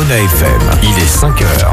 Mona FM. Il est 5h.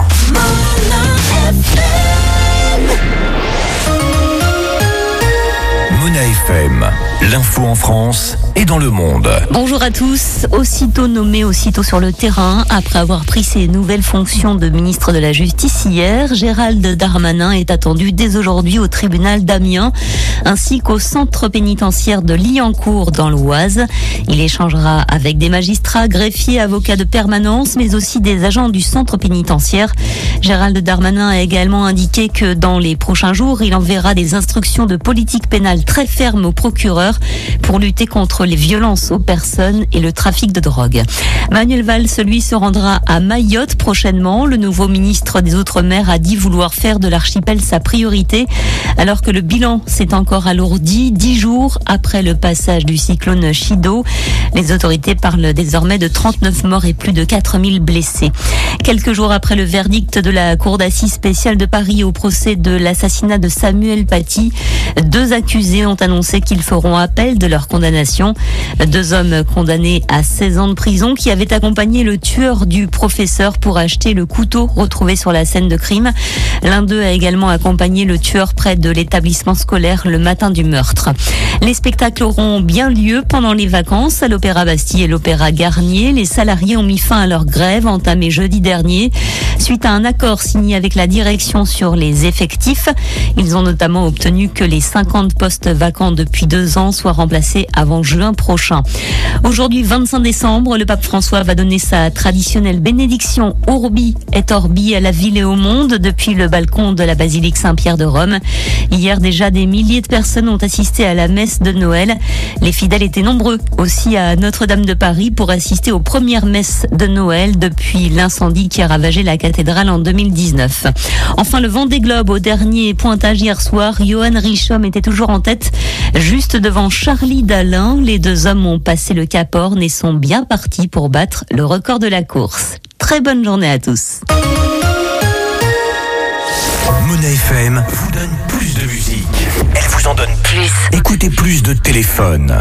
Mona FM, l'info en France et dans le monde. Bonjour à tous. Aussitôt nommé, aussitôt sur le terrain, après avoir pris ses nouvelles fonctions de ministre de la Justice hier, Gérald Darmanin est attendu dès aujourd'hui au tribunal d'Amiens, ainsi qu'au centre pénitentiaire de Liancourt dans l'Oise. Il échangera avec des magistrats, greffiers, avocats de permanence, mais aussi des agents du centre pénitentiaire. Gérald Darmanin a également indiqué que dans les prochains jours, il enverra des instructions de politique pénale très fermes au procureur pour lutter contre les violences aux personnes et le trafic de drogue. Manuel Valls, lui, se rendra à Mayotte prochainement. Le nouveau ministre des Outre-mer a dit vouloir faire de l'archipel sa priorité, alors que le bilan s'est encore alourdi 10 jours après le passage du cyclone Chido. Les autorités parlent désormais de 39 morts et plus de 4000 blessés. Quelques jours après le verdict de la Cour d'assises spéciale de Paris au procès de l'assassinat de Samuel Paty, 2 accusés ont annoncé qu'ils feront appel de leur condamnation. 2 hommes condamnés à 16 ans de prison qui avaient accompagné le tueur du professeur pour acheter le couteau retrouvé sur la scène de crime. L'un d'eux a également accompagné le tueur près de l'établissement scolaire le matin du meurtre. Les spectacles auront bien lieu pendant les vacances à l'Opéra Bastille et l'Opéra Garnier. Les salariés ont mis fin à leur grève entamée jeudi dernier suite à un accord signé avec la direction sur les effectifs. Ils ont notamment obtenu que les 50 postes vacants depuis 2 ans soient remplacés avant juin prochain. Aujourd'hui, 25 décembre, le pape François va donner sa traditionnelle bénédiction Urbi et Orbi à la ville et au monde depuis le balcon de la basilique Saint-Pierre de Rome. Hier, déjà, des milliers de personnes ont assisté à la messe de Noël. Les fidèles étaient nombreux aussi à Notre-Dame de Paris pour assister aux premières messes de Noël depuis l'incendie qui a ravagé la cathédrale en 2019. Enfin, le Vendée Globe au dernier pointage hier soir. Johan Richomme était toujours en tête, juste devant Charlie Dalin. Les 2 hommes ont passé le Cap Horn et sont bien partis pour battre le record de la course. Très bonne journée à tous. Mona FM vous donne plus de musique. Elle vous en donne plus. Écoutez plus de téléphone.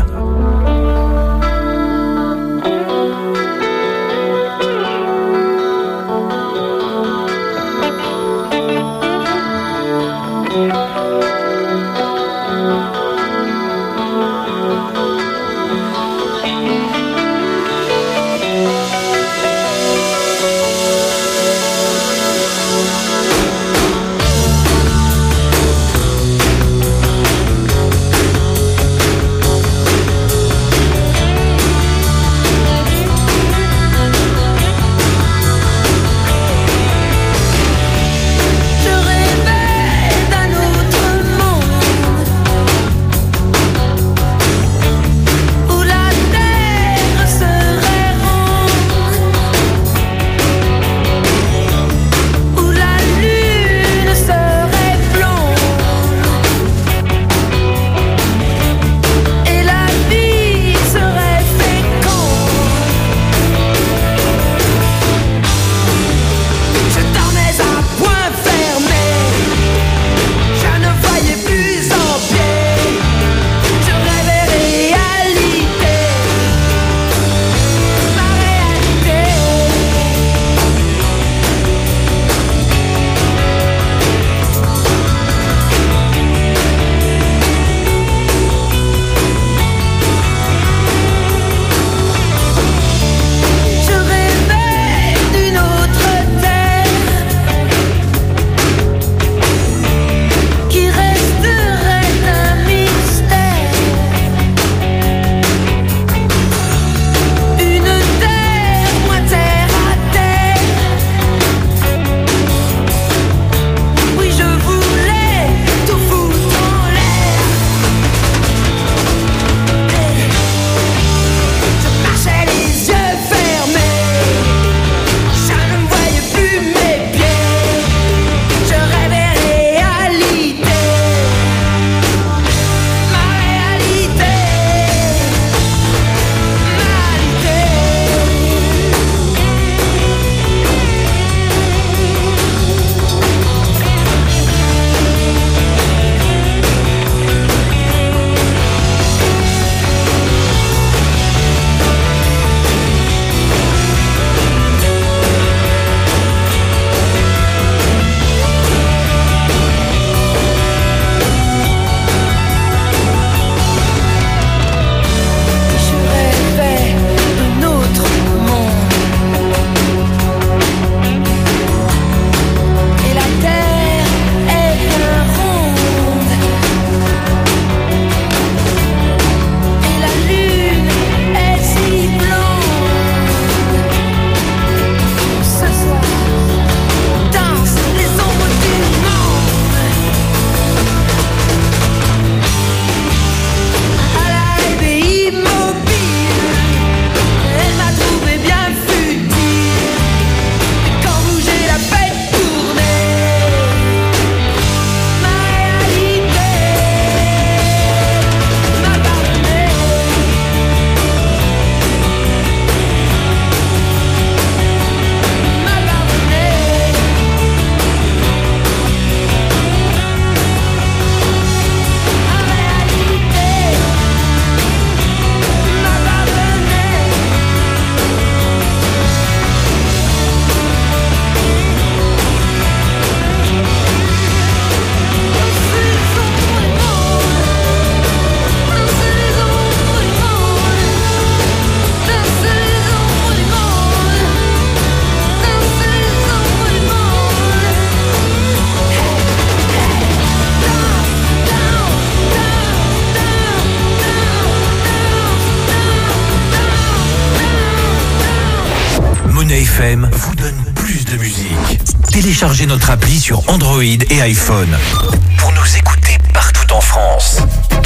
FM vous donne plus de musique. Téléchargez notre appli sur Android et iPhone pour nous écouter partout en France.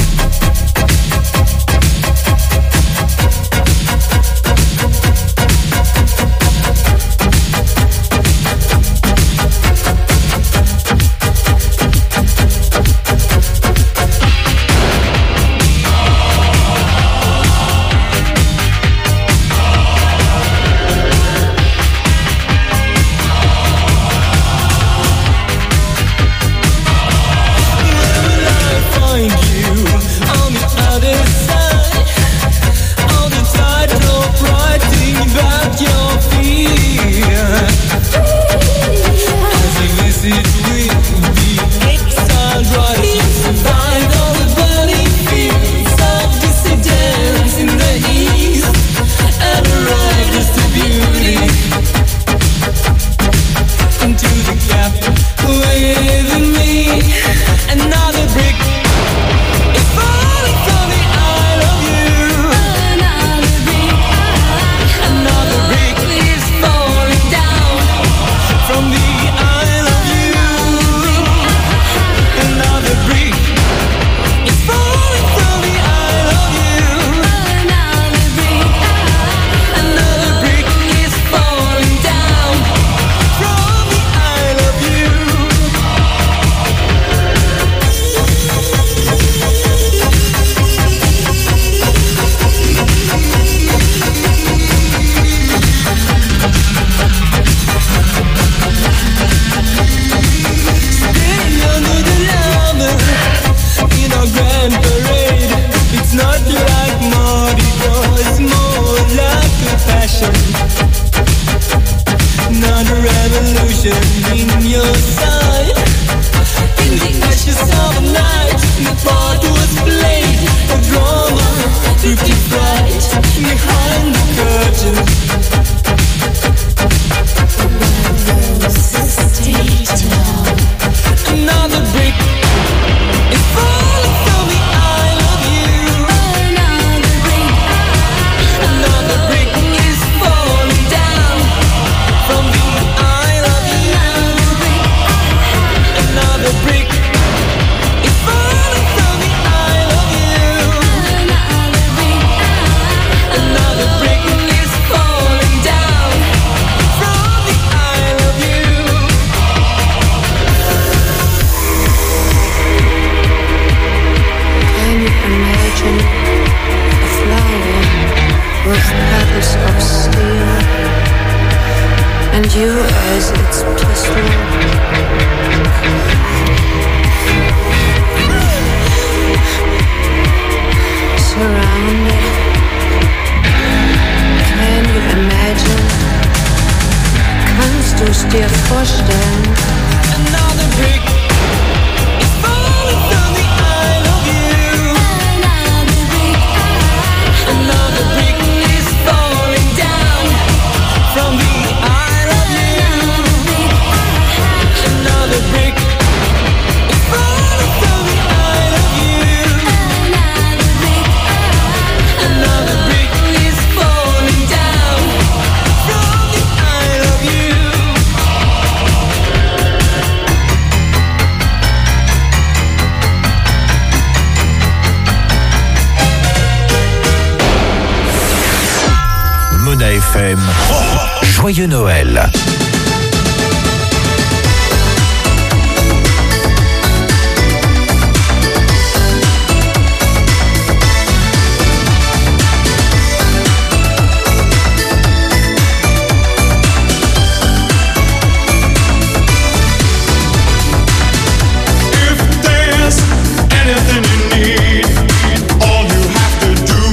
FM. Joyeux Noël.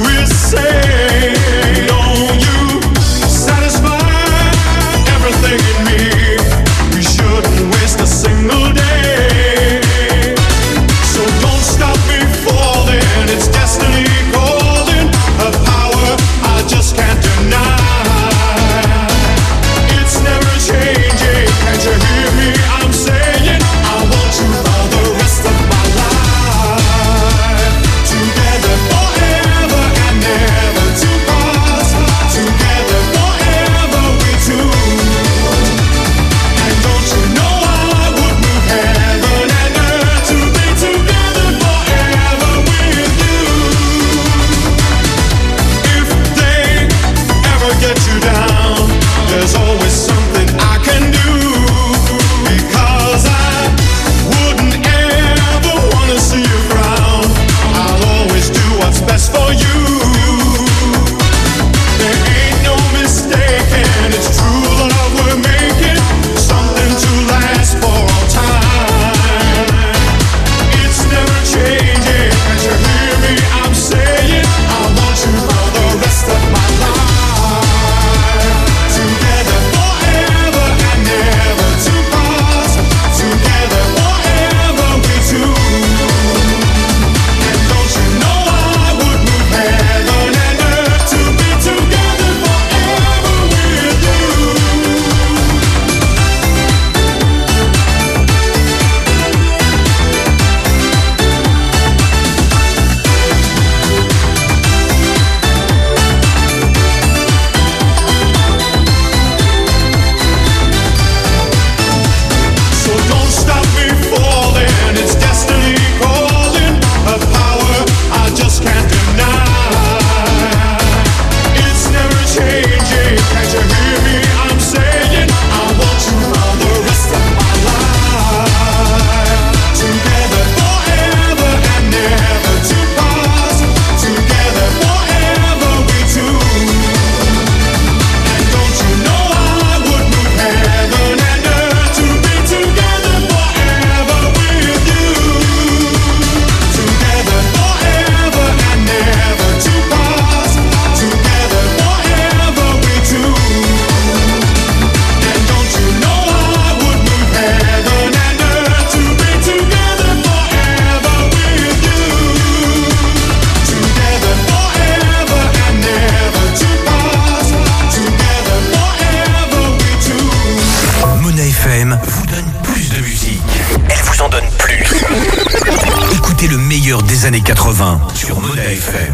Everything écoutez le meilleur des années 80 sur Mona FM.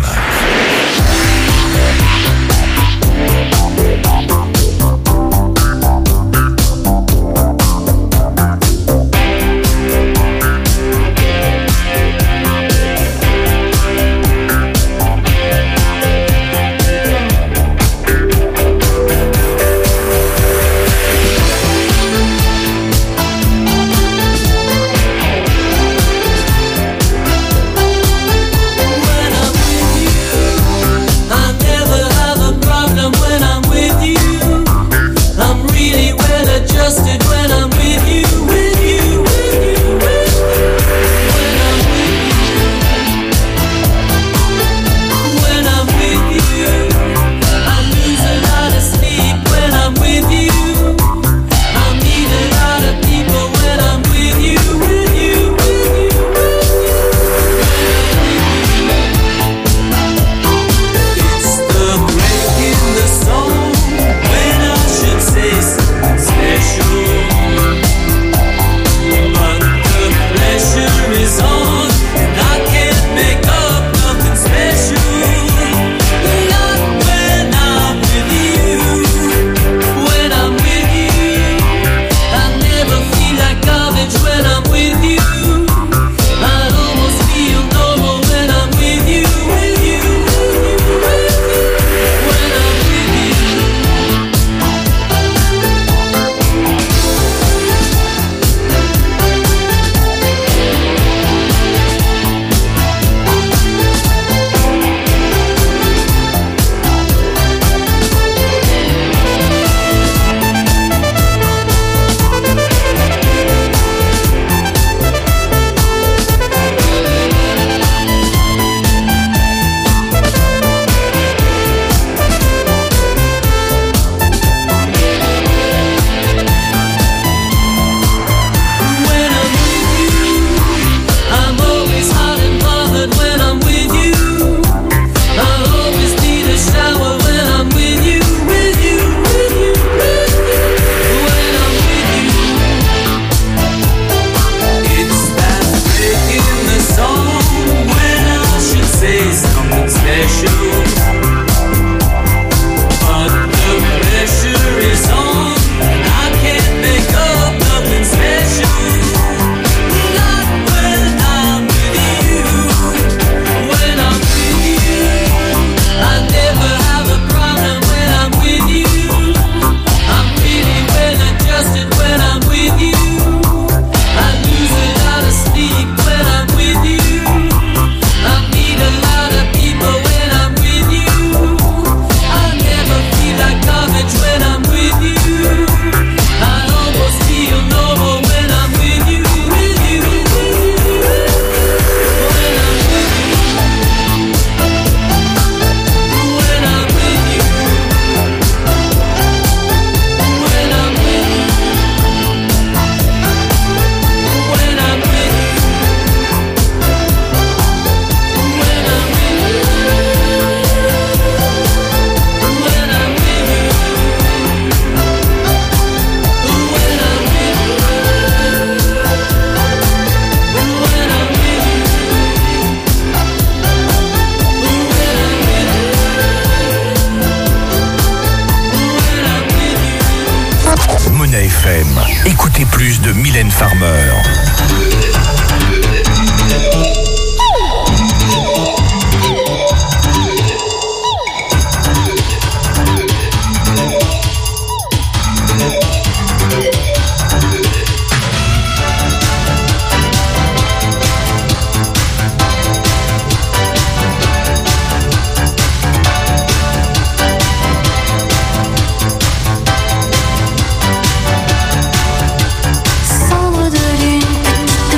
Écoutez plus de Mylène Farmer. Cendre de lune, petite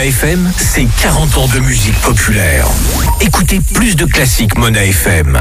FM, c'est 40 ans de musique populaire. Écoutez plus de classiques Mona FM.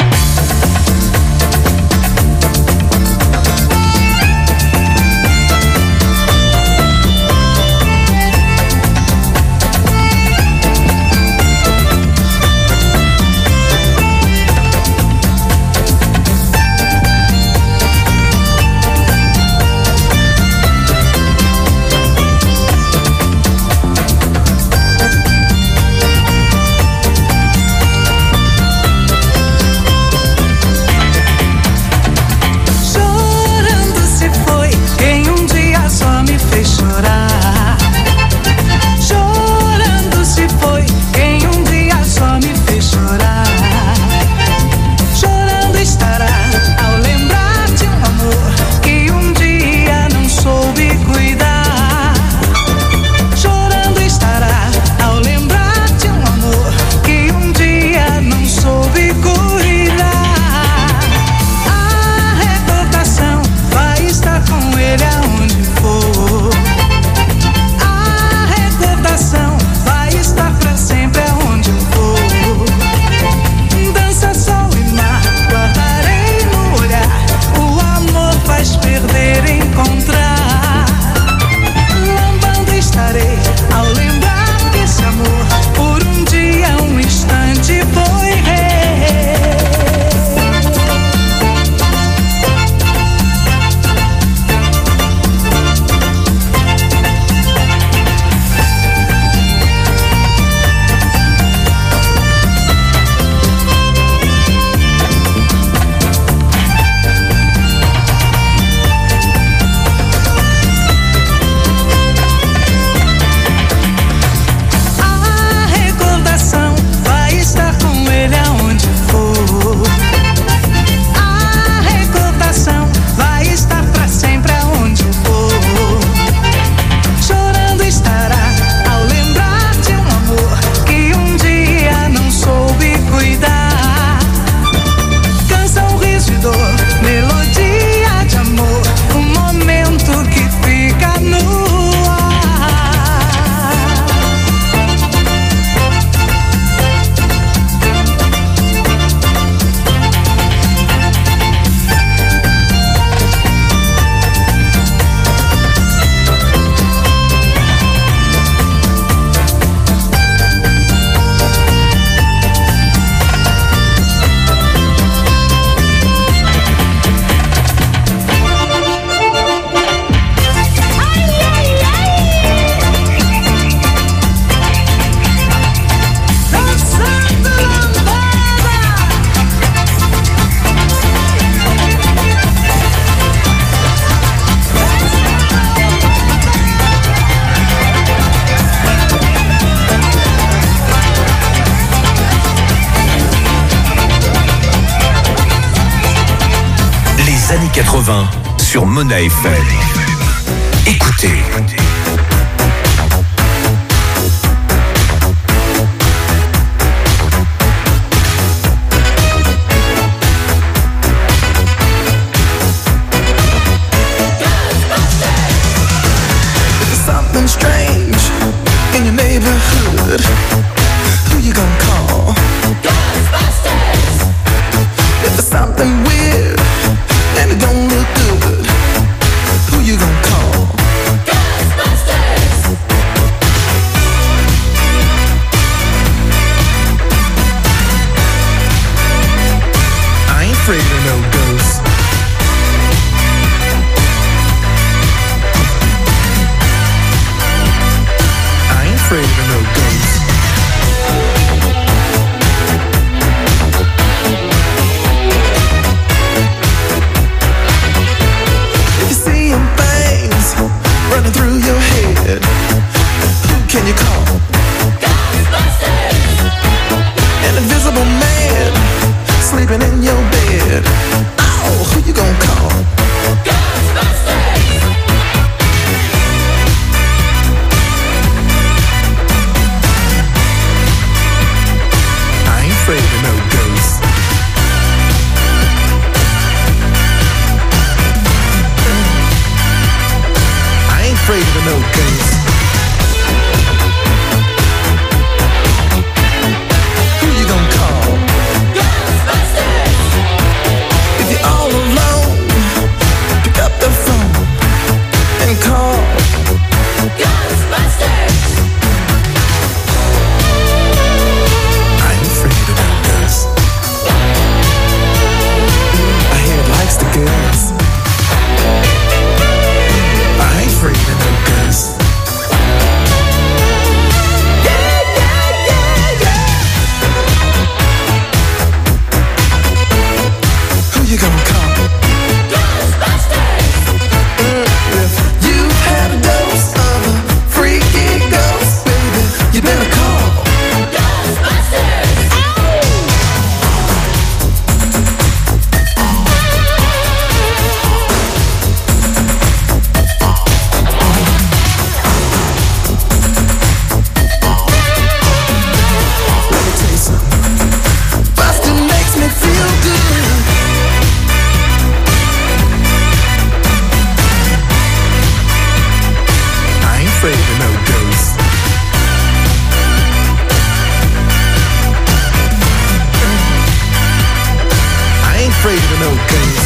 Années 80 sur Mona FM. Écoutez. Something strange in your neighborhood. Who you gonna call? Ghostbusters! If there's something weird and it don't look good, who you gonna call? Ghostbusters! I ain't afraid of no ghosts. I ain't afraid of no ghosts. Running through your head, who can you call? Ghostbusters! An invisible man sleeping in your bed. Oh, who you gonna call? Ghostbusters! I ain't afraid of no ghosts. Afraid of no ghosts. afraid of no case.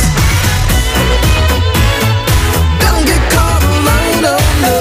Don't get caught alone, no, no.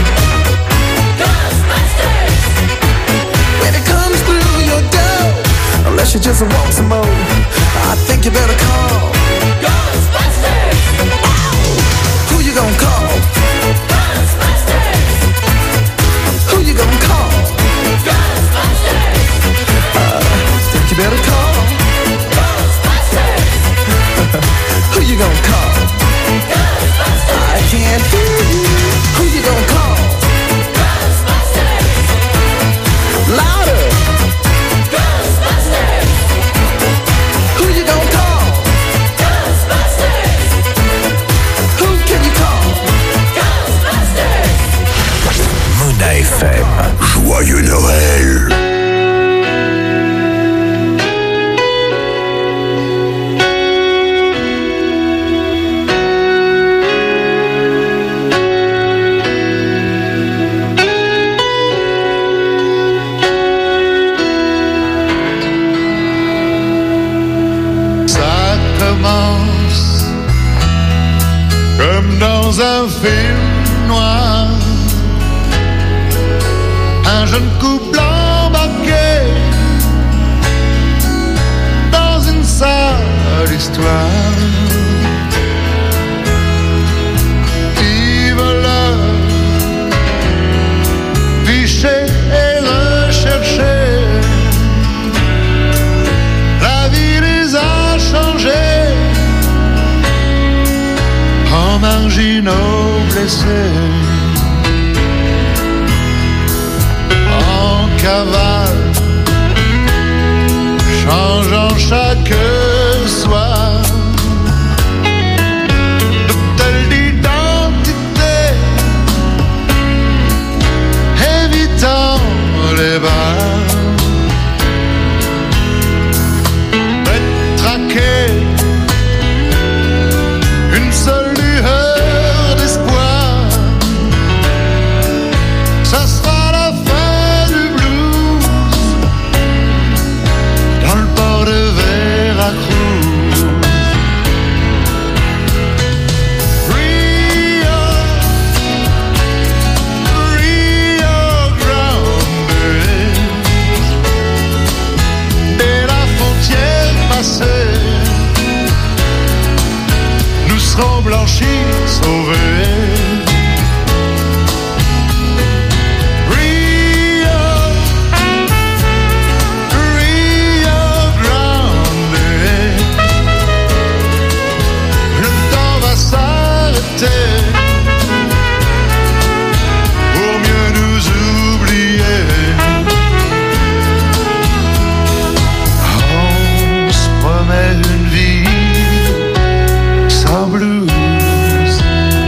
Ghostbusters! When it comes through your door, unless you just want some more, I think you better call Ghostbusters! Who you gonna call? Ghostbusters! Who you gonna call? Ghostbusters! Think you better call Ghostbusters! Who you gonna call? Ghostbusters! I can't hear you. Who you gonna call? Ghostbusters! Louder! Ghostbusters! Who you gonna call? Ghostbusters! Who can you call? Ghostbusters! Mona FM. Joyeux Noël. Comme dans un film noir, un jeune couple embarqué dans une sale histoire. Ils veulent ficher et rechercher. La vie les a changés en marginaux blessés, en cavale, changeant chaque soir de telle identité, évitant les bars, traqués, une seule lueur d'espoir. Ça sera la fin du blues dans le port de Veracruz. Rio Grande, dès la frontière passée, nous serons blanchis, sauvés. Rio Grande, le temps va s'arrêter pour mieux nous oublier. On se promet une vie sans blues,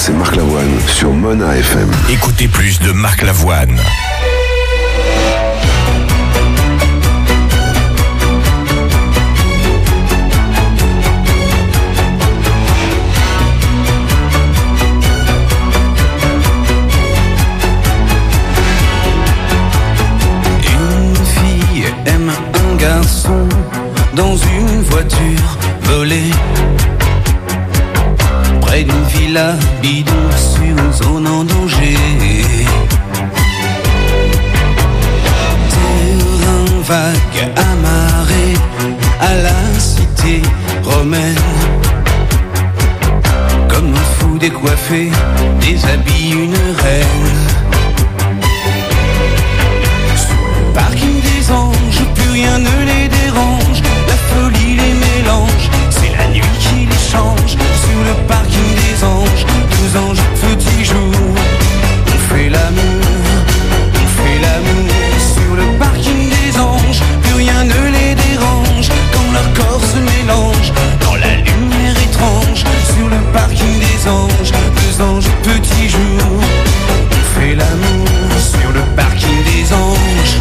c'est Marc Lavoine sur Mona FM. Écoutez plus de Marc Lavoine. Aime un garçon dans une voiture volée près d'une villa bidon sur une zone en danger. Terrain vague amarré à la cité romaine, comme un fou décoiffé déshabille une reine. Parking des anges, plus rien ne les dérange. La folie les mélange, c'est la nuit qui les change. Sur le parking des anges, 12 anges, petit jour. On fait l'amour, on fait l'amour. Sur le parking des anges, plus rien ne les dérange. Quand leur corps se mélange dans la lumière étrange. Sur le parking des anges, 2 anges, petit jour. On fait l'amour sur le parking des anges.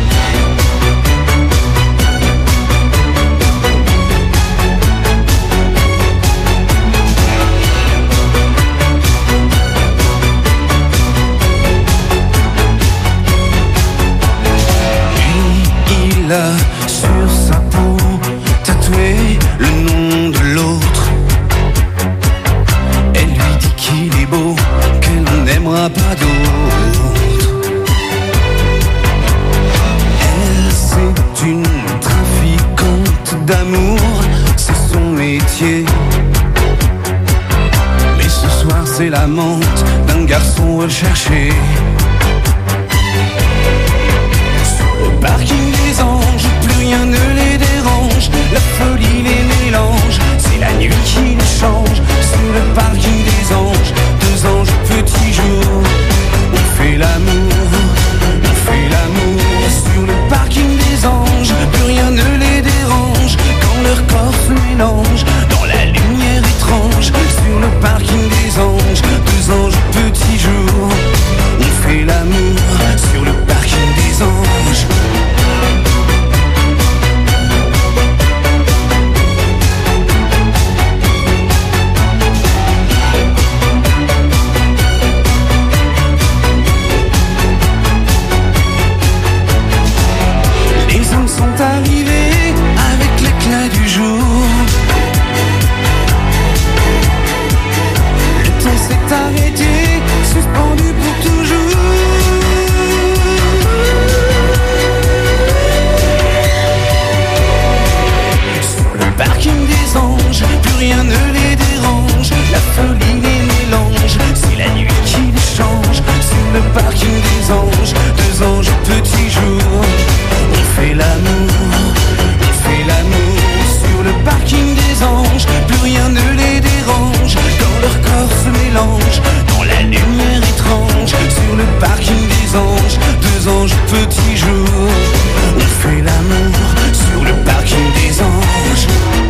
Il a sur sa peau tatoué le nom de l'autre. Elle lui dit qu'il est beau, qu'elle n'aimera pas d'autre. Elle, c'est une trafiquante d'amour, c'est son métier. Mais ce soir c'est l'amante d'un garçon recherché. Parking des anges, plus rien ne les dérange. La folie les mélange, c'est la nuit qui les change. Sur le parking des anges, 2 anges, petit jour. On fait l'amour, on fait l'amour. Sur le parking des anges, plus rien ne les dérange. Quand leur corps se mélange dans la lumière étrange. Sur le parking des anges, 2 anges, petit jour. On fait l'amour sur le parking des anges. Les hommes sont arrivés avec l'éclat du jour. Le temps s'est arrêté, suspendu pour toujours. Parking des anges, plus rien ne les dérange. La folie les mélange, c'est la nuit qui les change. Sur le parking des anges, 2 anges, petit jour. On fait l'amour, on fait l'amour. Sur le parking des anges, plus rien ne les dérange. Quand leur corps se mélange dans la lumière étrange. Sur le parking des anges, 2 anges, petit jour. On fait l'amour sur le parking des anges.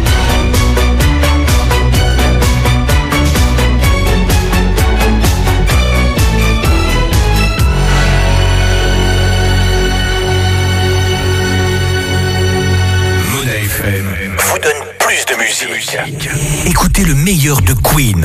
Mona FM vous donne plus de musique. Écoutez le meilleur de Queen.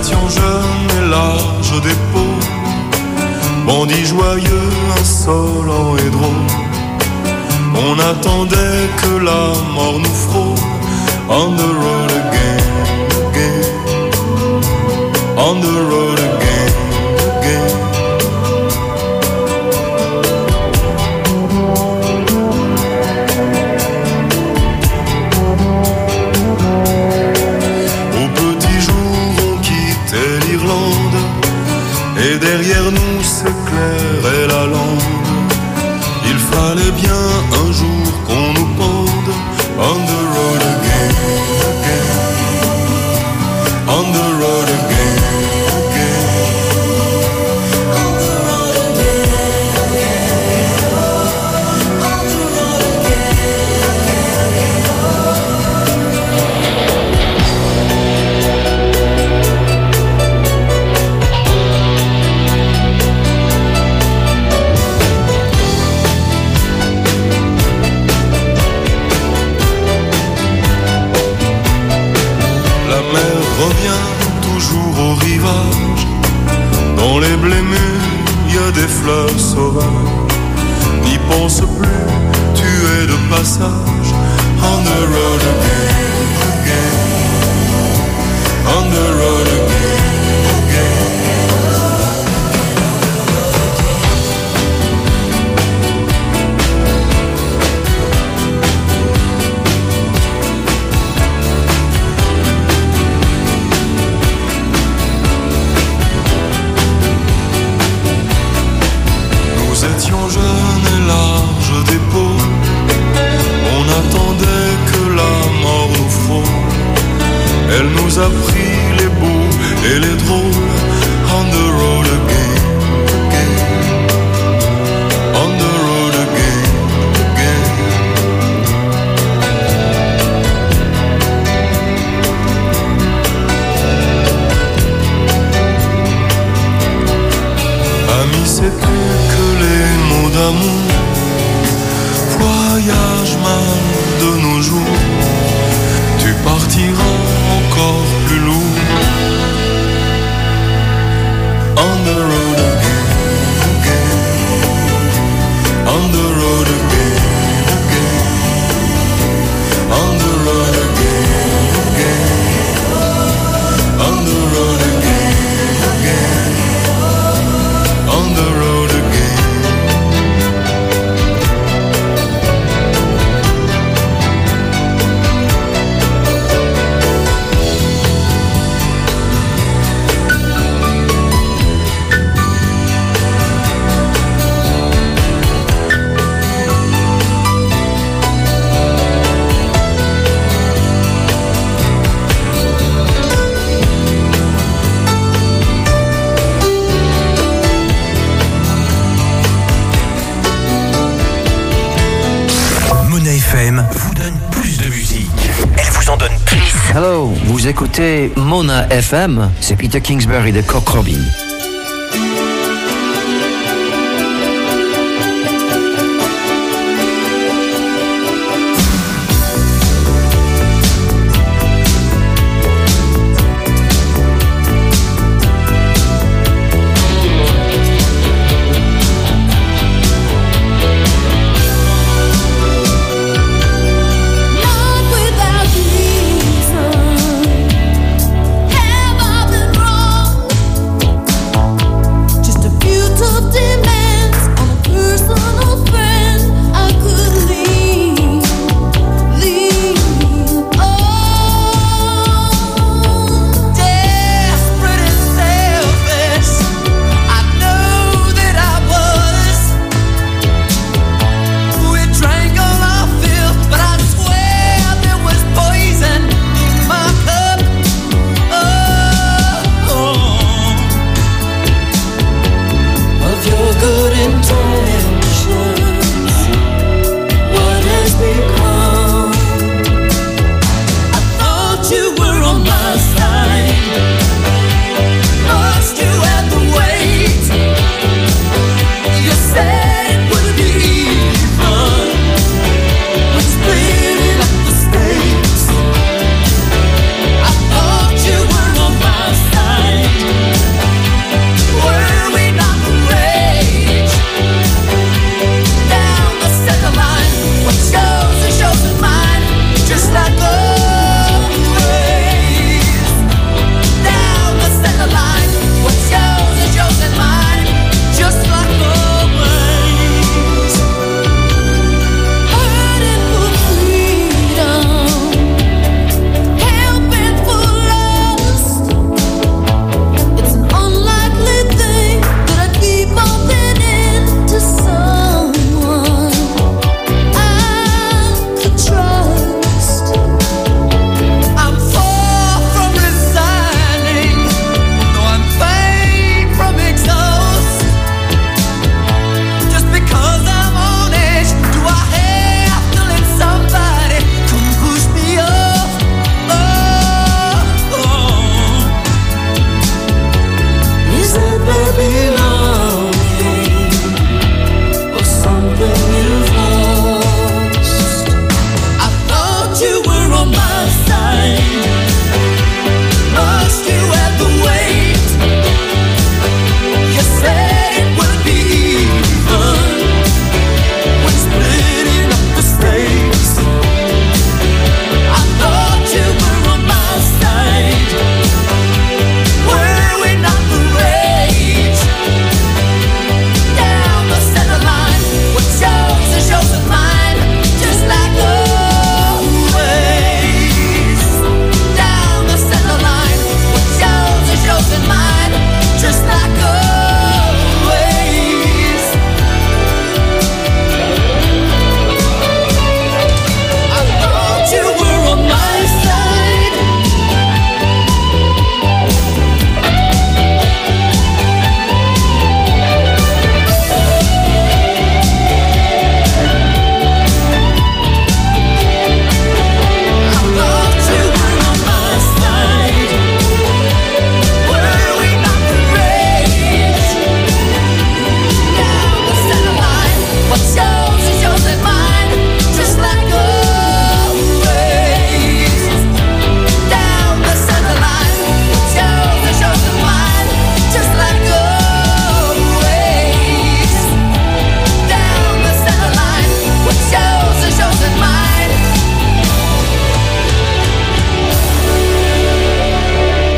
étions jeunes et l'âge des pauvres, bandits joyeux, insolents et drôles. On attendait que la mort nous frôle. On the road again, again. On the road again, again. Au petit jour on quittait l'Irlande, et derrière nous s'éclairait la lande. Il fallait bien un jour qu'on nous pende. On the road again, again. On the road again, again. On the road again, again. On the road revient toujours au rivage. Dans les blés mûrs, y a des fleurs sauvages. N'y pense plus, tu es de passage. On the road again, again. On the road again, again. Jeunes et larges d'épaules, on attendait que la mort nous frôle. Elle nous a pris les beaux et les drôles. On the road again, again. On the road again, again. Amis, c'est plus que les mots d'amour, voyage mal de nos jours, tu partiras encore plus lourd. On the road again, again. On the road again, again. On the road again, again. On the road again, again. On the road again. Vous donne plus de musique. Elle vous en donne plus. Hello, vous écoutez Mona FM, c'est Peter Kingsbury de Cock Robin.